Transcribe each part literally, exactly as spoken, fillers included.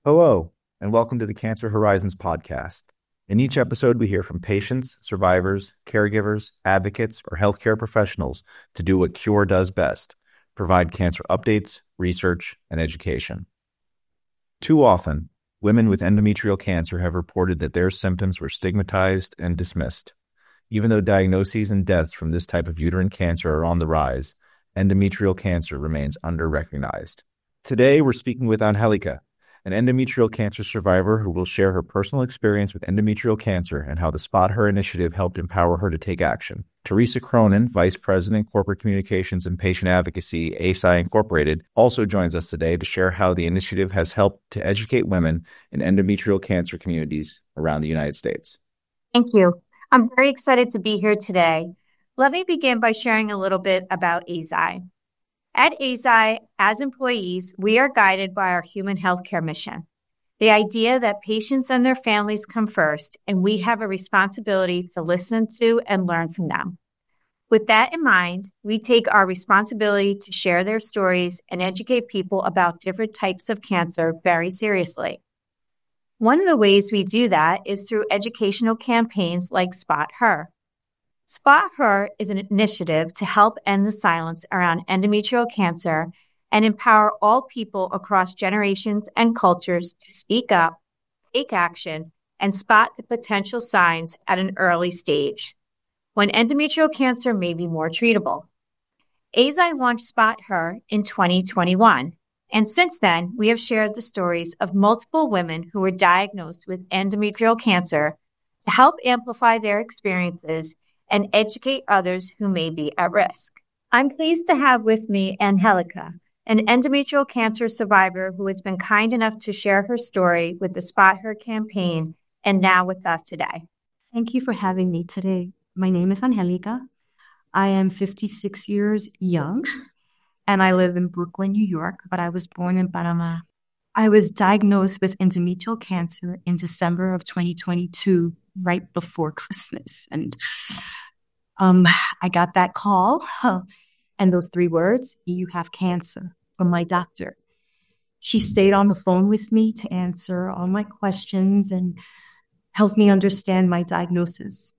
Hello, and welcome to the Cancer Horizons podcast. In each episode, we hear from patients, survivors, caregivers, advocates, or healthcare professionals to do what Cure does best: provide cancer updates, research, and education. Too often, women with endometrial cancer have reported that their symptoms were stigmatized and dismissed. Even though diagnoses and deaths from this type of uterine cancer are on the rise, endometrial cancer remains under-recognized. Today, we're speaking with Angelica, an endometrial cancer survivor who will share her personal experience with endometrial cancer and how the Spot Her initiative helped empower her to take action. Teresa Cronin, Vice President, Corporate Communications and Patient Advocacy, A S I Incorporated, also joins us today to share how the initiative has helped to educate women in endometrial cancer communities around the United States. Thank you. I'm very excited to be here today. Let me begin by sharing a little bit about A S I. At A S I, as employees, we are guided by our human healthcare mission, the idea that patients and their families come first, and we have a responsibility to listen to and learn from them. With that in mind, we take our responsibility to share their stories and educate people about different types of cancer very seriously. One of the ways we do that is through educational campaigns like Spot Her. Spot Her is an initiative to help end the silence around endometrial cancer and empower all people across generations and cultures to speak up, take action, and spot the potential signs at an early stage, when endometrial cancer may be more treatable. A S I launched Spot Her in twenty twenty-one, and since then, we have shared the stories of multiple women who were diagnosed with endometrial cancer to help amplify their experiences and educate others who may be at risk. I'm pleased to have with me Angelica, an endometrial cancer survivor who has been kind enough to share her story with the Spot Her campaign and now with us today. Thank you for having me today. My name is Angelica. I am fifty-six years young, and I live in Brooklyn, New York, but I was born in Panama. I was diagnosed with endometrial cancer in December of twenty twenty-two, right before Christmas. And um, I got that call huh, and those three words, "You have cancer," from my doctor. She stayed on the phone with me to answer all my questions and help me understand my diagnosis.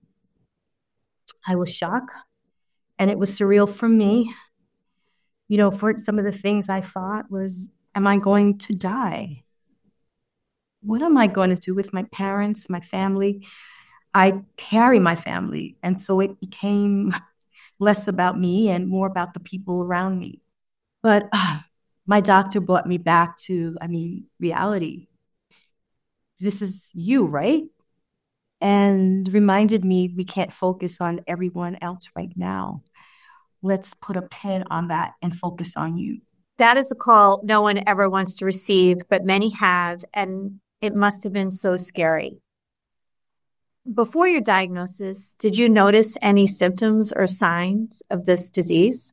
I was shocked, and it was surreal for me. You know, for some of the things I thought was, am I going to die? What am I going to do with my parents, my family? I carry my family, and so it became less about me and more about the people around me. But uh, my doctor brought me back to, I mean, reality. This is you, right? And reminded me we can't focus on everyone else right now. Let's put a pin on that and focus on you. That is a call no one ever wants to receive, but many have, and it must have been so scary. Before your diagnosis, did you notice any symptoms or signs of this disease?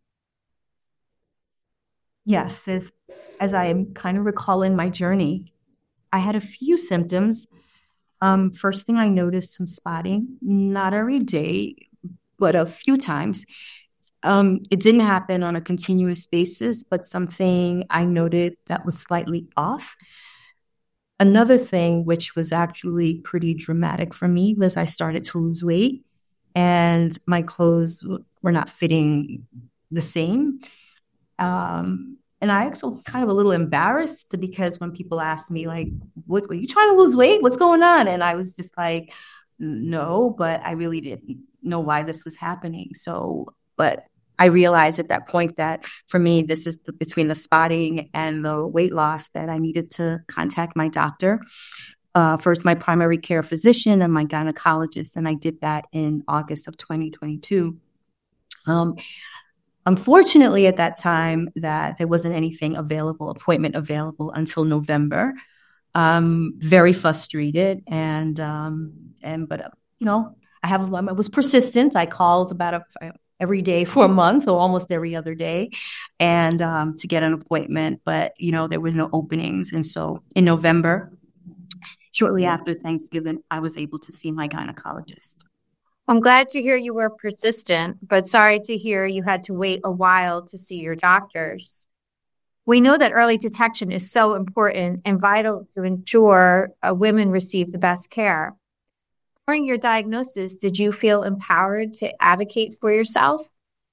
Yes, as, as I am kind of recalling my journey, I had a few symptoms. Um, first thing I noticed, some spotting, not every day, but a few times. Um, it didn't happen on a continuous basis, but something I noted that was slightly off. Another thing, which was actually pretty dramatic for me, was I started to lose weight and my clothes were not fitting the same. Um, and I also kind of a little embarrassed because when people asked me, like, what, were you trying to lose weight? What's going on? And I was just like, no, but I really didn't know why this was happening. So, but I realized at that point that for me, this is the, between the spotting and the weight loss, that I needed to contact my doctor. Uh, first, my primary care physician and my gynecologist, and I did that in August of twenty twenty-two. Um, unfortunately, at that time, that there wasn't anything available, appointment available until November. Um, very frustrated, and um, and but uh, you know, I have I was persistent. I called about a every day for a month or almost every other day and um, to get an appointment. But, you know, there was no openings. And so in November, shortly after Thanksgiving, I was able to see my gynecologist. I'm glad to hear you were persistent, but sorry to hear you had to wait a while to see your doctors. We know that early detection is so important and vital to ensure uh, women receive the best care. During your diagnosis, did you feel empowered to advocate for yourself?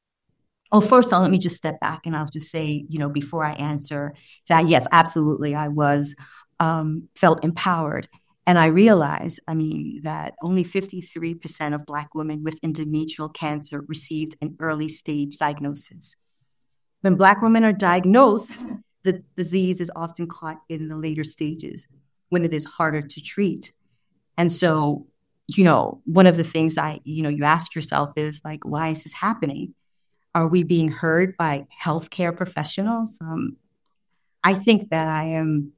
Oh, first, I'll let me just step back and I'll just say, you know, before I answer that, yes, absolutely, I was um, felt empowered. And I realized, I mean, that only fifty-three percent of Black women with endometrial cancer received an early stage diagnosis. When Black women are diagnosed, the disease is often caught in the later stages when it is harder to treat. And so, you know, one of the things I, you know, you ask yourself is like, why is this happening? Are we being heard by healthcare professionals? Um, I think that I am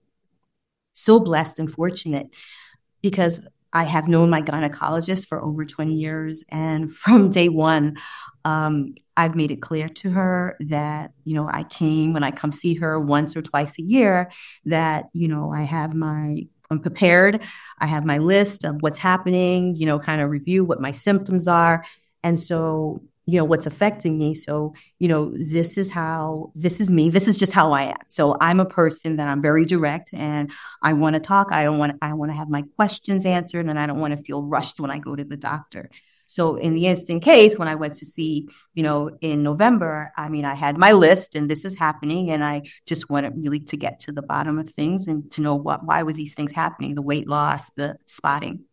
so blessed and fortunate because I have known my gynecologist for over twenty years. And from day one, um, I've made it clear to her that, you know, I came when I come see her once or twice a year, that, you know, I have my, I'm prepared. I have my list of what's happening, you know, kind of review what my symptoms are. And so, you know, what's affecting me. So, you know, this is how, this is me. This is just how I am. So I'm a person that I'm very direct and I want to talk. I don't want, I want to have my questions answered and I don't want to feel rushed when I go to the doctor. So in the instant case, when I went to see, you know, in November, I mean, I had my list and this is happening. And I just wanted really to get to the bottom of things and to know what, why were these things happening? The weight loss, the spotting.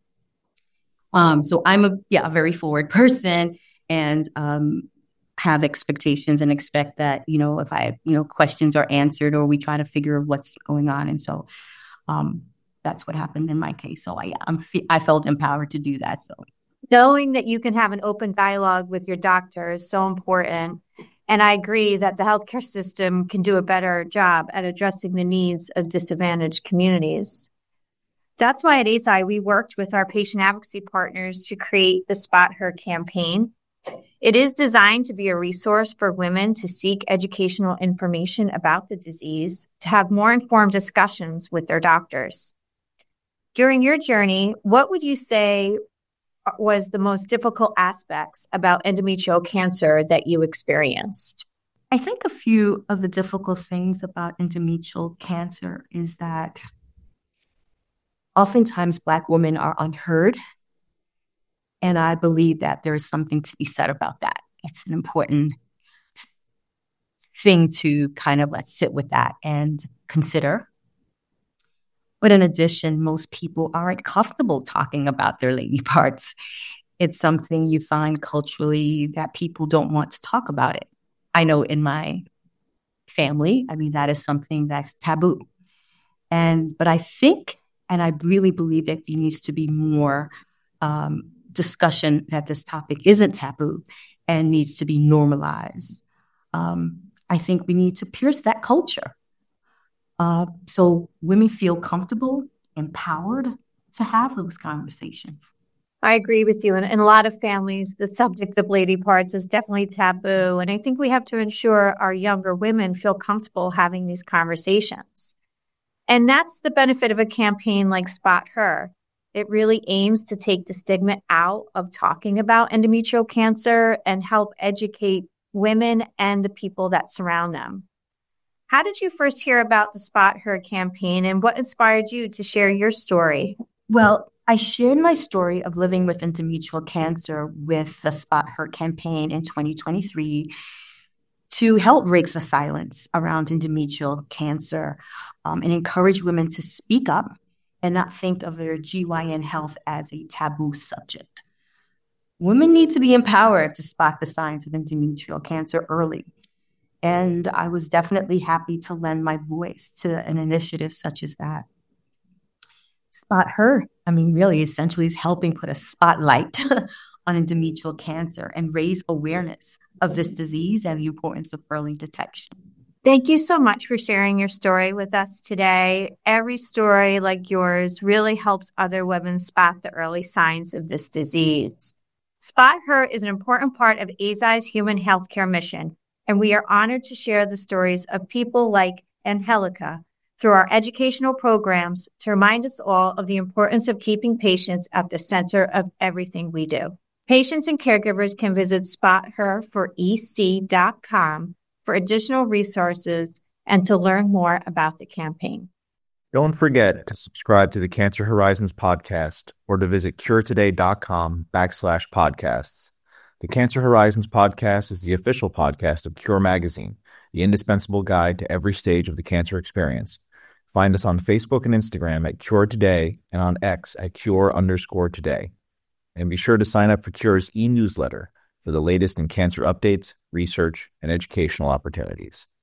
Um, so I'm a, yeah, a very forward person. And um, have expectations and expect that, you know, if I, you know, questions are answered or we try to figure what's going on. And so um, that's what happened in my case. So I, I'm, I felt empowered to do that. So knowing that you can have an open dialogue with your doctor is so important. And I agree that the healthcare system can do a better job at addressing the needs of disadvantaged communities. That's why at A S I, we worked with our patient advocacy partners to create the Spot Her campaign. It is designed to be a resource for women to seek educational information about the disease, to have more informed discussions with their doctors. During your journey, what would you say was the most difficult aspects about endometrial cancer that you experienced? I think a few of the difficult things about endometrial cancer is that oftentimes Black women are unheard. And I believe that there is something to be said about that. It's an important thing to kind of let's sit with that and consider. But in addition, most people aren't comfortable talking about their lady parts. It's something you find culturally that people don't want to talk about it. I know in my family, I mean, that is something that's taboo. And, but I think, and I really believe that there needs to be more um, discussion that this topic isn't taboo and needs to be normalized. Um, I think we need to pierce that culture. Uh, so women feel comfortable, empowered to have those conversations. I agree with you. In, in a lot of families, the subject of lady parts is definitely taboo. And I think we have to ensure our younger women feel comfortable having these conversations. And that's the benefit of a campaign like Spot Her. It really aims to take the stigma out of talking about endometrial cancer and help educate women and the people that surround them. How did you first hear about the Spot Her campaign and what inspired you to share your story? Well, I shared my story of living with endometrial cancer with the Spot Her campaign in twenty twenty-three to help break the silence around endometrial cancer um, and encourage women to speak up and not think of their G Y N health as a taboo subject. Women need to be empowered to spot the signs of endometrial cancer early. And I was definitely happy to lend my voice to an initiative such as that. Spot Her, I mean, really, essentially is helping put a spotlight on endometrial cancer and raise awareness of this disease and the importance of early detection. Thank you so much for sharing your story with us today. Every story like yours really helps other women spot the early signs of this disease. Spot Her is an important part of A S I's human healthcare mission, and we are honored to share the stories of people like Angelica through our educational programs to remind us all of the importance of keeping patients at the center of everything we do. Patients and caregivers can visit spot her for e c dot com for additional resources and to learn more about the campaign. Don't forget to subscribe to the Cancer Horizons podcast or to visit curetoday.com backslash podcasts. The Cancer Horizons podcast is the official podcast of Cure Magazine, the indispensable guide to every stage of the cancer experience. Find us on Facebook and Instagram at Cure Today and on X at Cure underscore Today. And be sure to sign up for Cure's e-newsletter for the latest in cancer updates, research, and educational opportunities.